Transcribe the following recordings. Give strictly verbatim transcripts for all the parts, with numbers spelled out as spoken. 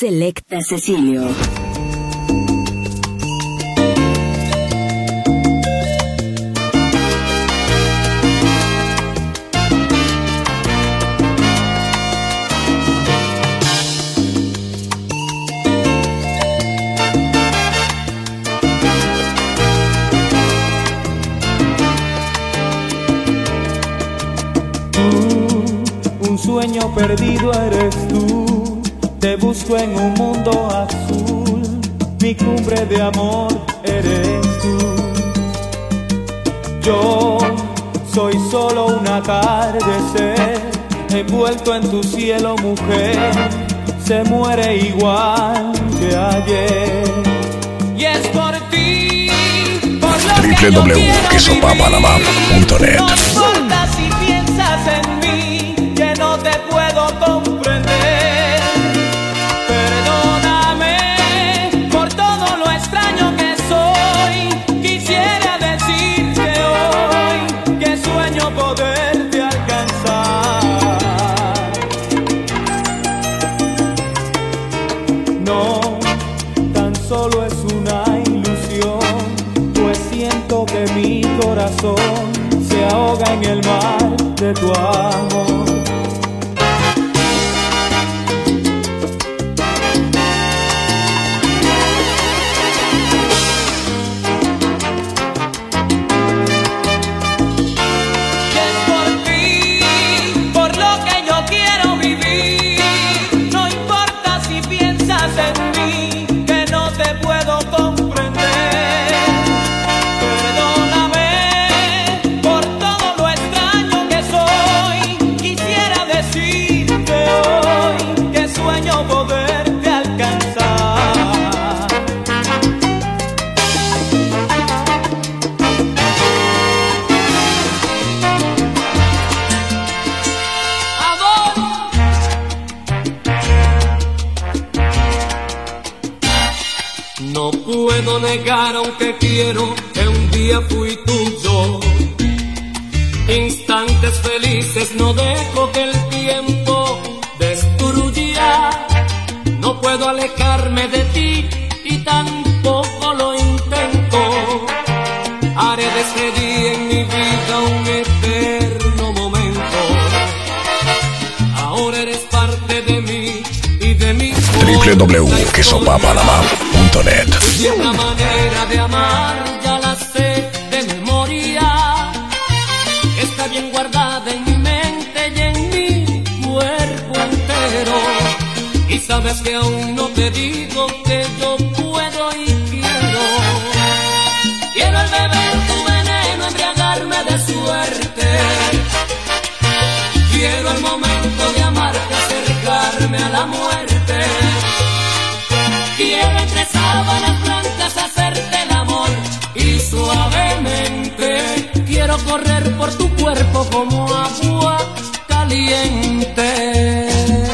Selecta Cecilio. Un sueño perdido eres tú, te busco en un mundo azul, mi cumbre de amor eres tú. Yo soy solo un atardecer, envuelto en tu cielo, mujer, se muere igual que ayer. Y es por ti, por lo w w w punto queso papa la mano punto net. No importa si piensas en mí, que no te puedo comprender. Perdóname por todo lo extraño que soy. Quisiera decirte hoy que sueño poderte alcanzar. No, tan solo es una ilusión, pues siento que mi corazón se ahoga en el mar de tu amor. No puedo negar, aunque quiero, que un día fui tuyo. Instantes felices no dejo que el tiempo destruya. No puedo alejarme de ti y tampoco lo intento. Haré de ese día en mi vida un eterno momento. Ahora eres parte de mí y de mi w w w punto queso papa la mano punto net. Y una manera de amar ya la sé de memoria. Está bien guardada en mi mente y en mi cuerpo entero. Y sabes que aún no te digo que yo puedo y quiero. Quiero al beber tu veneno, embriagarme de suerte. Quiero el momento de amarte, acercarme a la muerte. Quiero entre sábanas blancas hacerte el amor y suavemente quiero correr por tu cuerpo como agua caliente.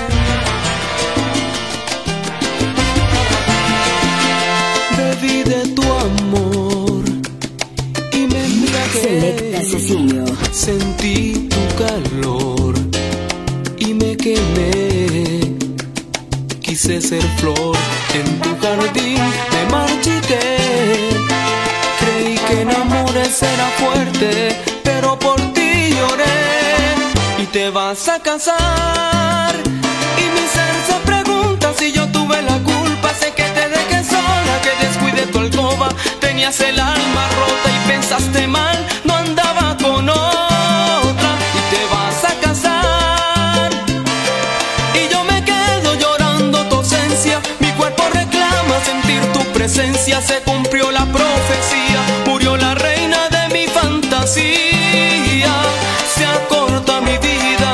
Bebí de tu amor y me embriagué. Selecta Cecilio. Sentí tu calor y me quemé. Quise ser flor en tu jardín, me marchité. Creí que en amores era fuerte, pero por ti lloré. Y te vas a casar y mi ser se pregunta si yo tuve la culpa. Sé que te dejé sola, que descuidé tu alcoba. Tenías el alma rota y pensaste mal, no andaba con otra. Y te vas a casar y yo me quedo llorando tu ausencia. Mi cuerpo reclama sentir tu presencia. Se cumplió la profecía, murió la reina de mi fantasía. Se acorta mi vida.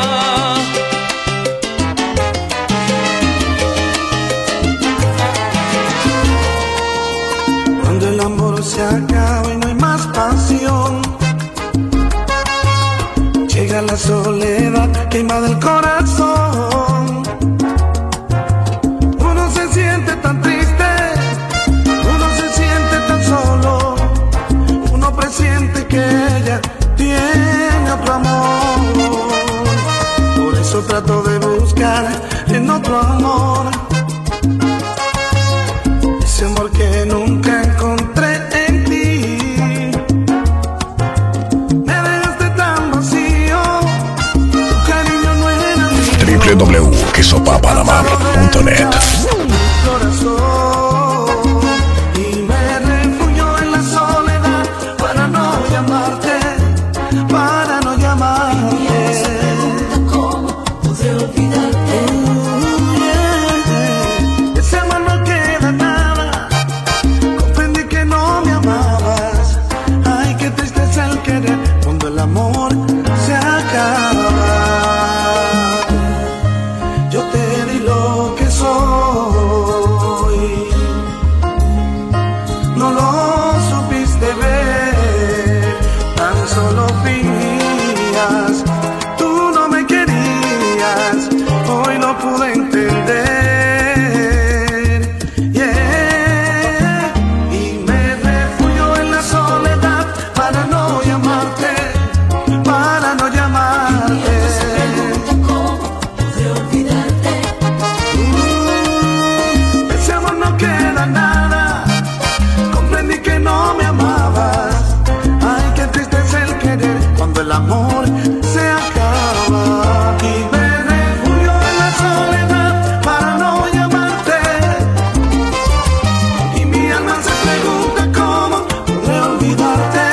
Cuando el amor se acaba y no hay más pasión, llega la soledad que invade el corazón. Uno se siente tan triste, uno se siente tan solo. Uno presiente que ella tiene otro amor. Por eso trato de buscar en otro amor w w w punto que sopa panamá punto net. Y me refugio en la soledad para no llamarte, para no llamarte. ¿Cómo podré olvidarte? Uh, yeah. Ese amor no queda nada. Comprendí que no me amabas. Ay, qué triste es el querer cuando el amor se acaba. Yo te di lo que soy, no lo supiste ver, tan solo fingías, tú no me querías, hoy lo pude entender, yeah. Y me refugio en la soledad para no llamarte, para no llamarte. El amor se acaba y me refugio en la soledad para no llamarte. Y mi alma se pregunta cómo podré olvidarte.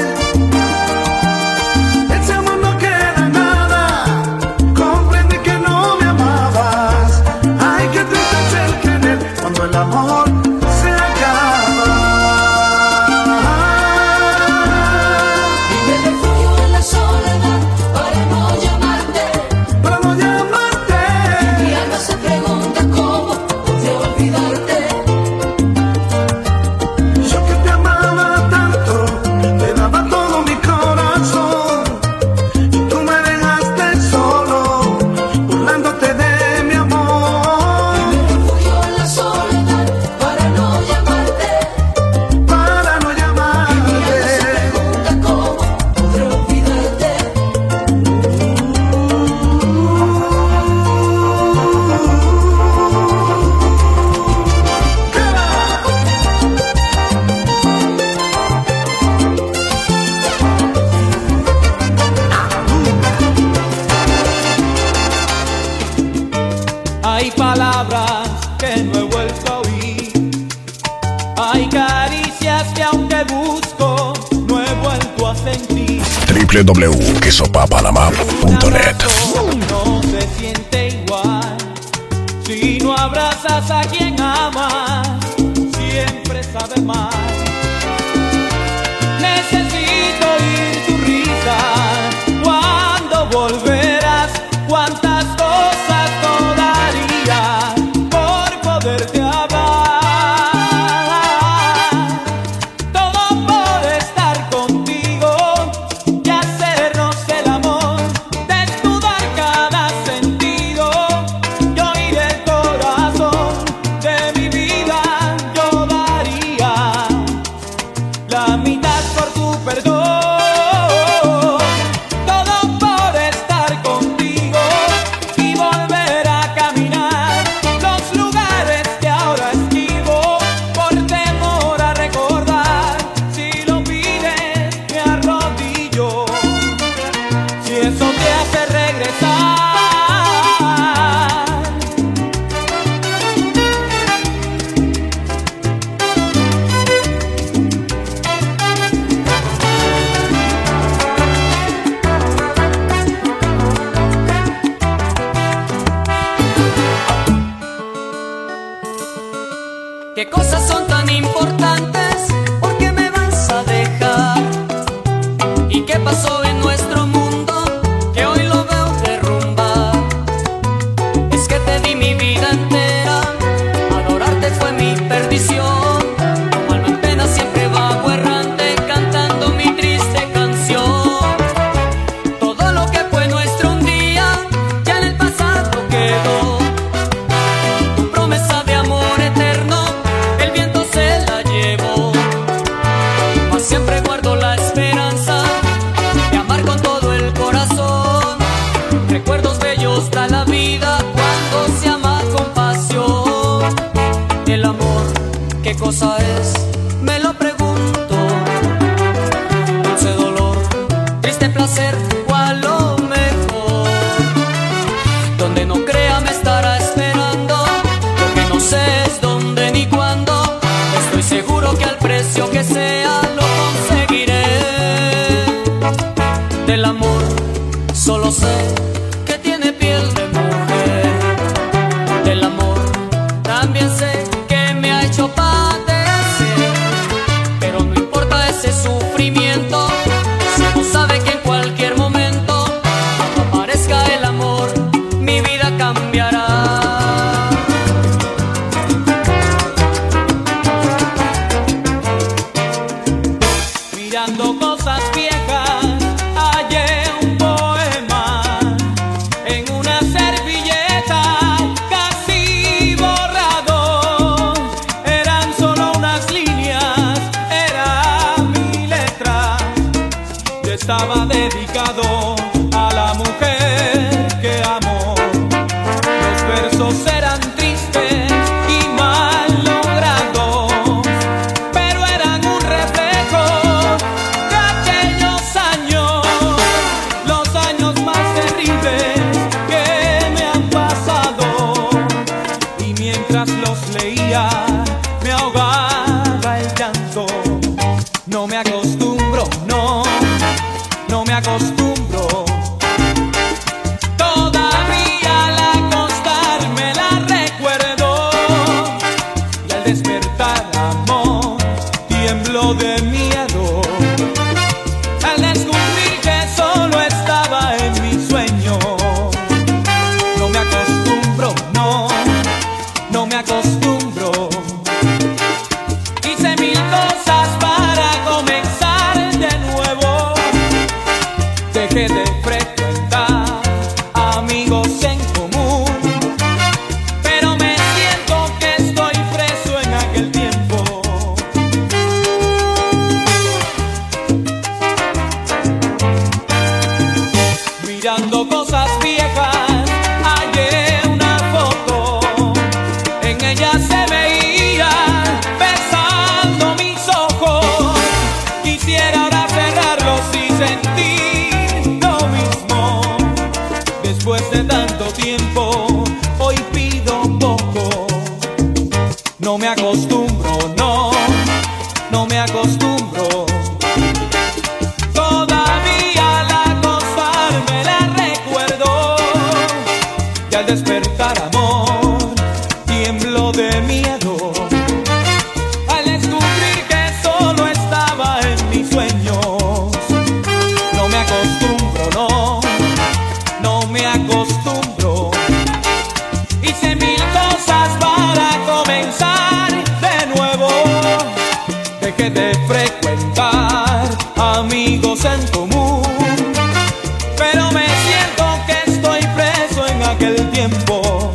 Ese amor no queda nada. Comprendí que no me amabas. Ay, qué triste es el querer cuando el amor se acaba. Hay palabras que no he vuelto a oír, hay caricias que aunque busco no he vuelto a sentir. w w w punto que sopa panamá punto net. No se siente igual si no abrazas a quien amas, siempre sabe mal. Necesito oír tu risa cuando volverás, cuántas cosas no daría por poderte hablar. Todo por estar contigo y hacernos el amor, desnudar cada sentido y oír el corazón. De mi vida yo daría la mitad por tu perdón. ¿Qué cosas son tan importantes? ¿Por qué me vas a dejar? ¿Y qué pasó en nuestro mundo que hoy lo veo derrumbar? Es que te di mi vida entera, adorarte fue mi perdición. Como alma en pena siempre vago errante, cantando mi triste canción. Todo lo que fue nuestro un día ya en el pasado quedó. Tu promesa de amor eterno el viento se la llevó. también sé que me ha hecho padecer, pero no importa ese sufrimiento, si uno sabe que en cualquier momento, cuando aparezca el amor, mi vida cambiará. Mirando cosas viejas, hallé un poema en una servilleta casi borrado. Eran solo unas líneas, era mi letra. Yo estaba dedicado a la mujer que amo. Los versos eran tristes y mal logrados, pero eran un reflejo de aquellos años, los años más terribles que me han pasado. Y mientras los leía me ahogaba el llanto. No me acostumbro, no, no me acostumbro. Todavía al acostarme la recuerdo, y al despertar, amor, tiemblo de miedo al descubrir que solo estaba en mi sueño. No me acostumbro, no, no me acostumbro. Hice mil cosas para comenzar de nuevo. Dejé de frecuentar amigos en común, pero me siento que estoy preso en aquel tiempo. Mirando cosas viejas, hallé una foto. En ella se veía besando mis ojos. Quisiera ahora cerrarlos y sentir lo mismo. Después de tanto tiempo, hoy pido poco. No me acostumbro, no, no me acostumbro. Todavía al acostarme la recuerdo, y al despertar, amor, tiemblo de miedo al descubrir que solo estaba en mis sueños. No me acostumbro, no, no me acostumbro. Hice mil cosas para comenzar de nuevo. Dejé de frecuentar amigos en común, pero me siento que estoy preso en aquel tiempo.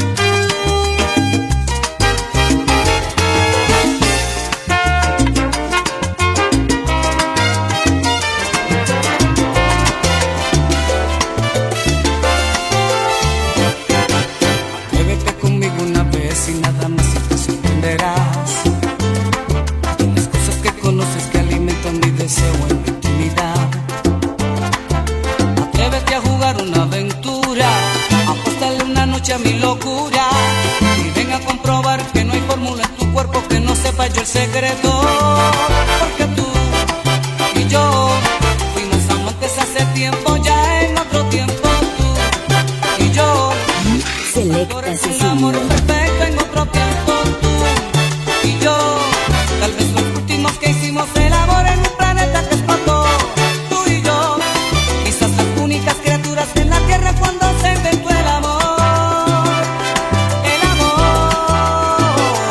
Atrévete conmigo una vez y nada más y te sorprenderás. Hay unas cosas que conoces que alimentan mi deseo en mi intimidad. Atrévete a jugar una aventura, apuéstale una noche a mi locura, y ven a comprobar que no hay fórmula en tu cuerpo que no sepa yo el secreto. Porque tú y yo fuimos amantes hace tiempo, ya en otro tiempo. Tú y yo, Selecta ahora es un amor Cecilio. perfecto en otro tiempo. Tú y yo, tal vez los últimos que hicimos el amor en un planeta que explotó. Tú y yo, quizás las únicas criaturas en la tierra cuando se inventó el amor. El amor.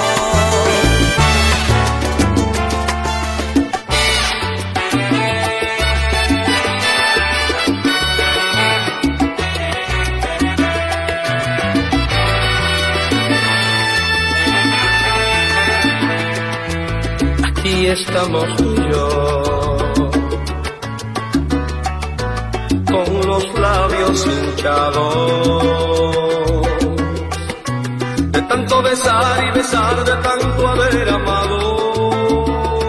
Aquí estamos tú y yo, con los labios hinchados, de tanto besar y besar, de tanto haber amado.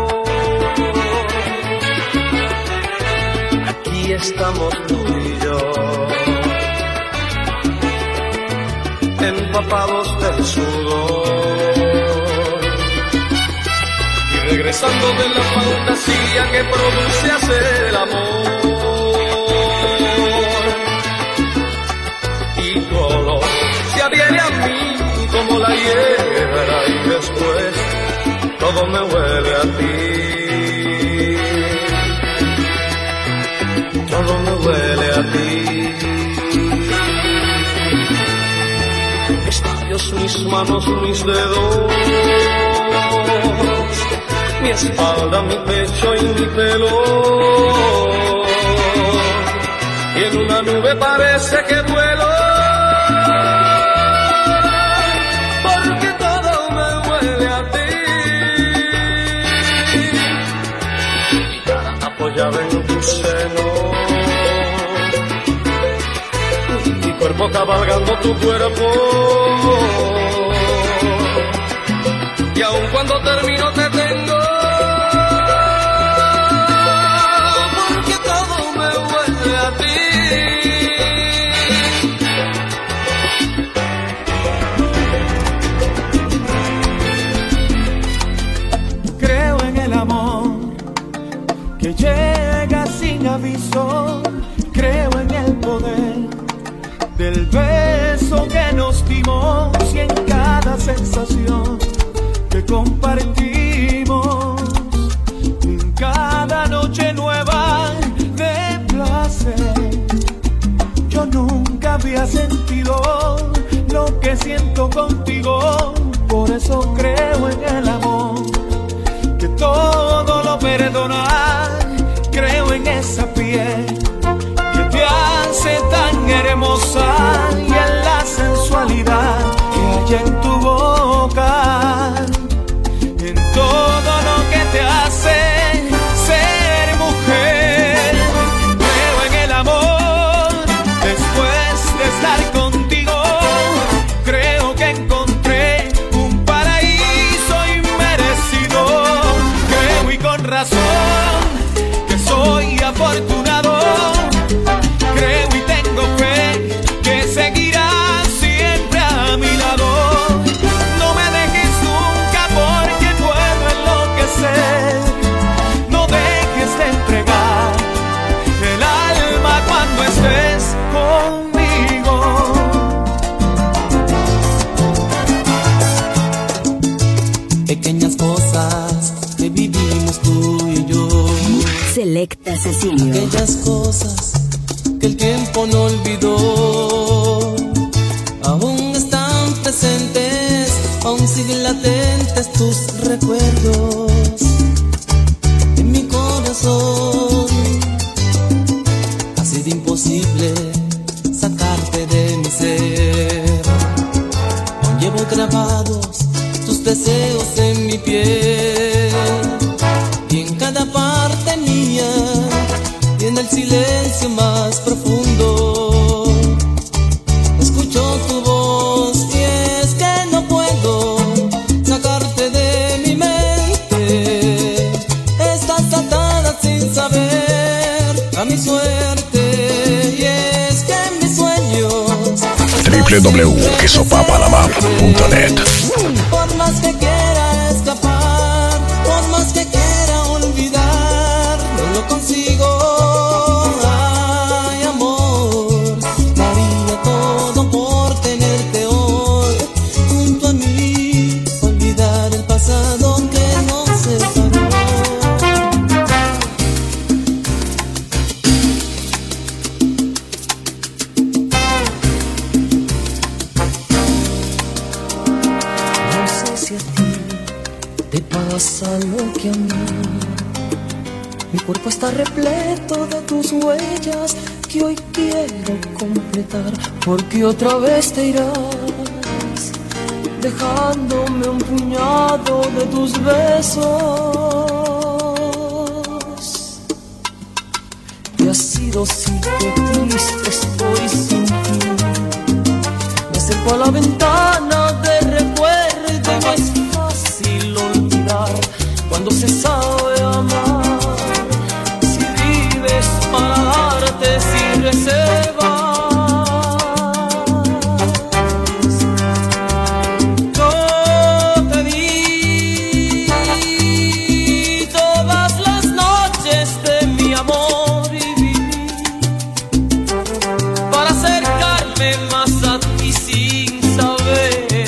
Aquí estamos tú y yo, empapados del sudor, regresando de la fantasía que produce hacer el amor. Y tu olor se adhiere a mí como la hierba todo me huele a ti. Todo me huele a ti. Mis labios, mis manos, mis dedos, mi espalda, mi pecho y mi pelo. Y en una nube parece que vuelo, porque todo me huele a ti. Mi cara apoyada en tu seno, mi cuerpo cabalgando tu cuerpo. Y aun cuando termino te tengo, porque todo me huele a ti. Creo en el amor que llega sin aviso. Creo en el poder del beso que nos dimos y en cada sensación que compartimos, en cada noche nueva de placer. Yo nunca había sentido lo que siento contigo, por eso creo en el amor que todo lo perdona. Creo en esa piel que te hace tan hermosa y en la sensualidad que hay en tu boca, en todo lo que te hace ser mujer. Creo en el amor después de estar contigo. Creo que encontré un paraíso inmerecido. Creo y con razón que soy afortunado. Creo y tengo fe que seguirás siempre a mi lado. No me dejes nunca porque puedo enloquecer. No dejes de entregar el alma cuando estés conmigo. Pequeñas cosas que vivimos tú y yo. Selecta Cecilio. Aquellas cosas que el tiempo no olvidó, aún están presentes, aún siguen latentes tus recuerdos en mi corazón. Ha sido imposible sacarte de mi ser. Aún llevo grabados tus deseos en mi piel y en cada parte mía y en el silencio más profundo escucho tu voz y es que no puedo sacarte de mi mente. Estás atada sin saber a mi suerte y es que en mis sueños w w w punto queso papa la map punto net. Por más que quiera escapar, por más que quiera olvidar, no lo consigo. Ay, amor, daría todo por tenerte hoy junto a mí, olvidar el pasado que nos separó. No sé si a ti te pasa lo que a mí. Mi cuerpo está repleto de tus huellas que hoy quiero completar, porque otra vez te irás, dejándome un puñado de tus besos. Y ha sido así que triste estoy sin ti. Me acerco a la ventana de recuerdo, no es fácil olvidar cuando se sabe amar. Para darte sin reservas. Yo te di todas las noches de mi amor y viví para acercarme más a ti sin saber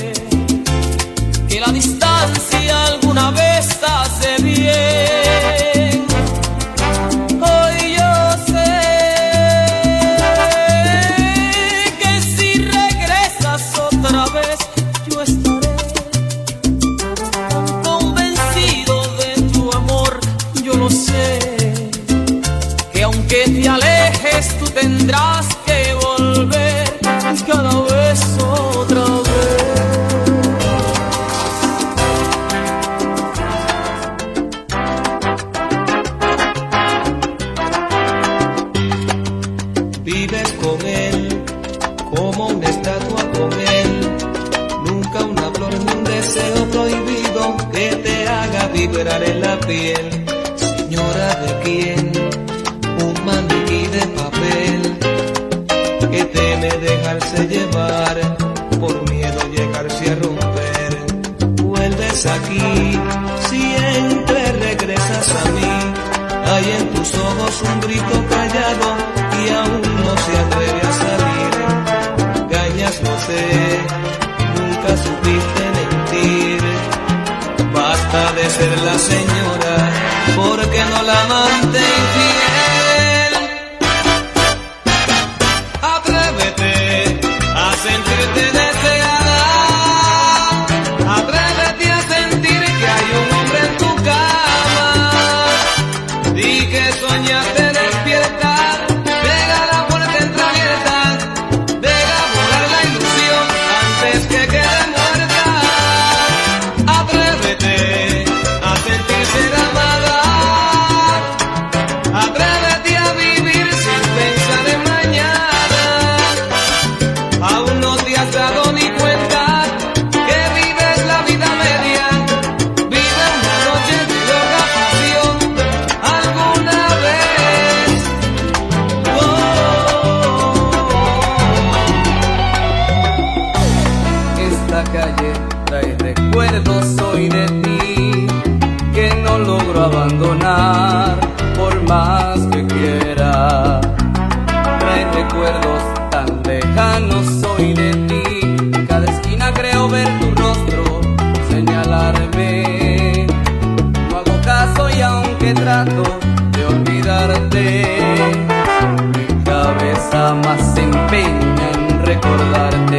deseo prohibido que te haga vibrar en la piel. Señora, ¿de quién? Un maniquí de papel que teme dejarse llevar por miedo llegarse a romper. Vuelves aquí, siempre regresas a mí. Hay en tus ojos un grito callado y aún no se atreve a salir. Engañas, no sé, nunca supiste mentir. Basta de ser la señora, porque no la amante infiel. Atrévete a sentirte deseada. Atrévete a sentir que hay un hombre en tu cama. Di que soñaste despiertar. Deja la puerta entreabierta. Deja volar la ilusión antes que quede muerta. Atrévete a sentir ser amada. Atrévete a vivir sin pensar en mañana. Aún no te has dado ni cuenta que vives la vida media. Vive una noche de loca pasión alguna vez. Oh. Esta calle trae recuerdos hoy de ti que no logro abandonar por más que quiera. Trae recuerdos tan lejanos hoy de ti. En cada esquina creo ver tu rostro señalarme. No hago caso y aunque trato de olvidarte, mi cabeza más se empeña en recordarte.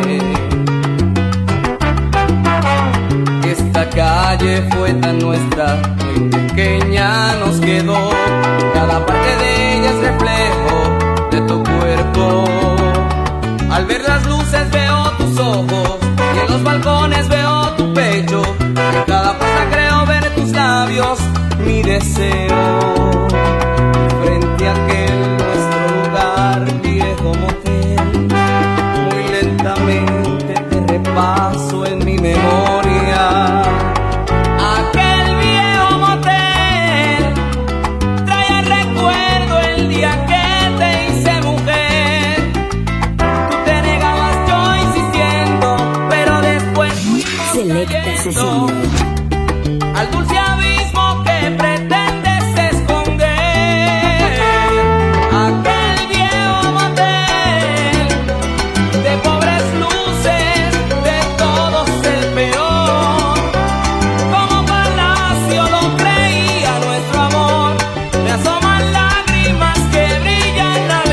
Esta calle fue tan nuestra, muy pequeña nos quedó. Cada parte de ella es reflejo de tu cuerpo. Al ver las luces veo tus ojos y en los balcones veo tu pecho. En cada puerta creo ver tus labios, mi deseo. Frente a aquel nuestro lugar, viejo motel, muy lentamente te repaso en mi memoria. Aquel viejo motel trae el recuerdo el día que te hice mujer. Tú te negabas, yo insistiendo, pero después fuimos Selecta cayendo Cecilia. al dulce abismo que pretendes esconder. Aquel viejo motel de pobres luces, de todos el peor. Como palacio lo creía nuestro amor. Me asoman lágrimas que brillan al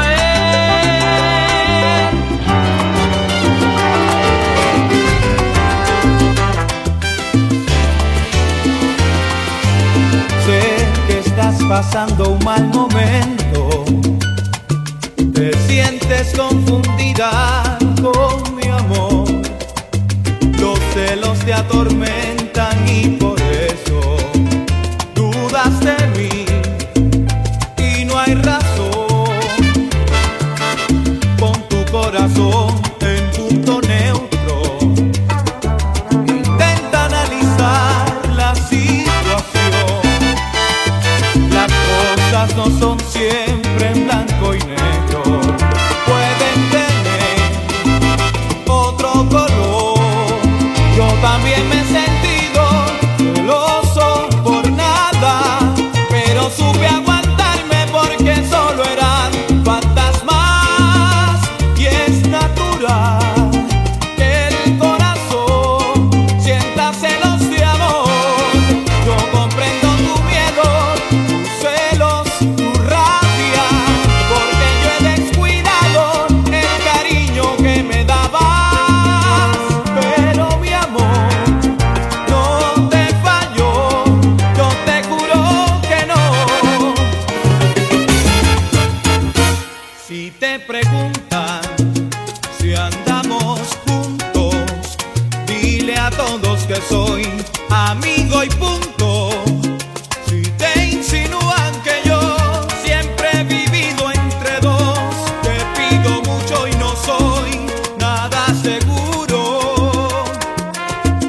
caer. Sé que estás pasando un mal momento. Te sientes confundida con mi amor. Los celos te atormentan y por eso dudas de mí. Y no hay razón. Pon tu corazón en punto neutro. Intenta analizar la situación. Las cosas no son siempre en blanco y negro. Pueden tener otro color. Yo también me he sentido celoso por nada, pero supe aguantarme porque solo eran fantasmas. Y es natural que el corazón sienta celos de amor. Yo comprendo tu miedo, tus celos, tu rabia, porque yo he descuidado el cariño que me dabas. Pero mi amor no te falló, yo te juro que no. Si te preguntan si andamos juntos, dile a todos que soy amigo y punto. Si te insinúan que yo siempre he vivido entre dos, te pido mucho y no soy nada seguro.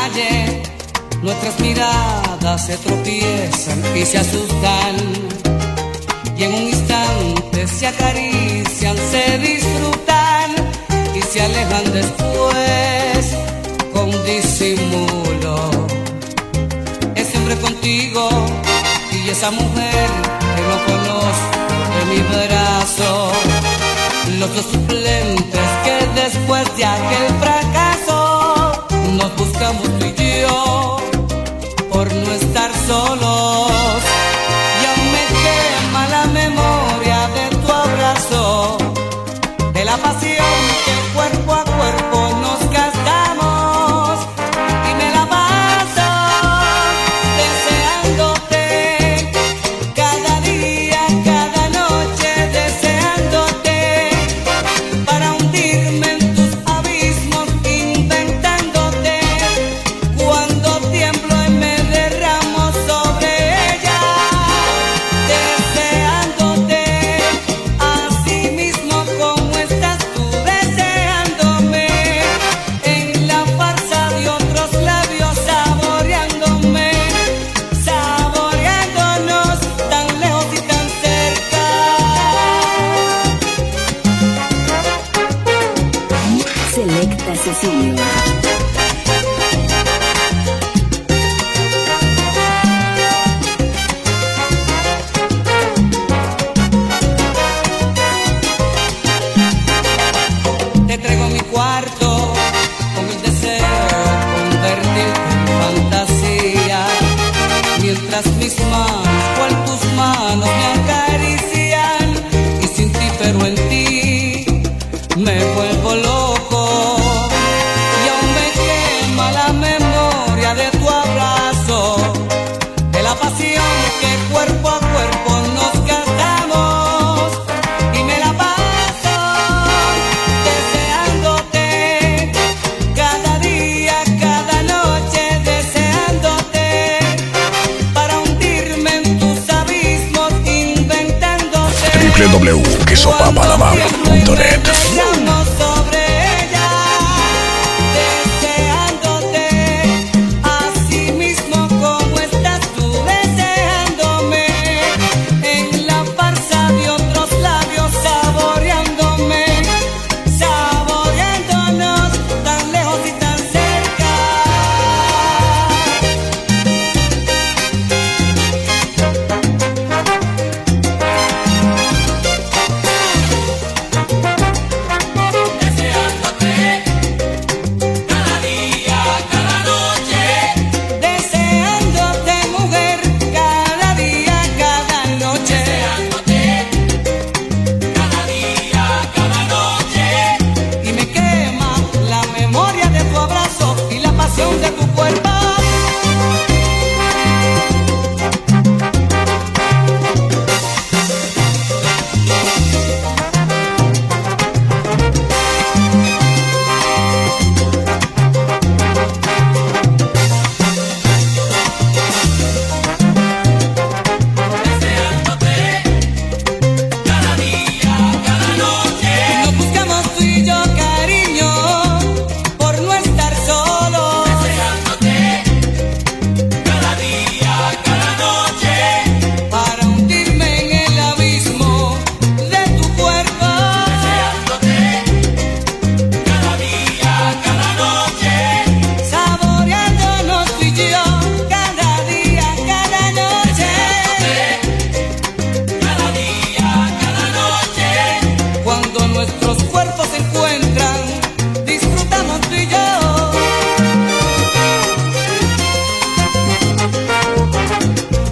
calle nuestras miradas se tropiezan y se asustan, y en un instante se acarician, se disfrutan y se alejan después con disimulo. Es siempre contigo y esa mujer que no conozco de mi brazo, los dos suplentes que después de aquel fracaso nos buscamos tú y yo por no estar solos. Y aún me quema la memoria de tu abrazo, de la pasión que cuerpo a cuerpo nos gastamos, y me la paso deseándote cada día, cada noche, deseándote para hundirme en tus abismos, inventándote cuando tiemblo y me derramo sobre ella, deseándote así mismo como estás tú, deseándome en la farsa de otros labios, saboreándome, saboreándonos tan lejos y tan cerca. Selecta Cecilio. Te traigo mi cuarto con el deseo de convertirte en fantasía, mientras mis manos, cual tus manos, me acarician, y sin ti pero en ti me vuelvo loco. Y aún me quema la memoria de tu abrazo, de la pasión que cuerpo a cuerpo nos gastamos, y me la paso deseándote cada día, cada noche, deseándote para hundirme en tus abismos, inventándote w w w punto que sopa panamá punto net. Deseamos sobre ella, deseándote así mismo como estás tú, deseándome en la farsa de otros labios, saboreándome, saboreándonos tan lejos y tan cerca. Deseándote, mujer, cada día, cada noche, y me quema la memoria de tu abrazo y la pasión de tu cuerpo. Nos buscamos tú y yo, cariño, por no estar solos. Para hundirme en el abismo de tu cuerpo. Saboreándonos tú y yo cada día, cada noche. Cuando nuestros cuerpos se encuentran, disfrutamos tú y yo.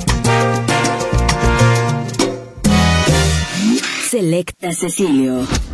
Selecta Cecilio.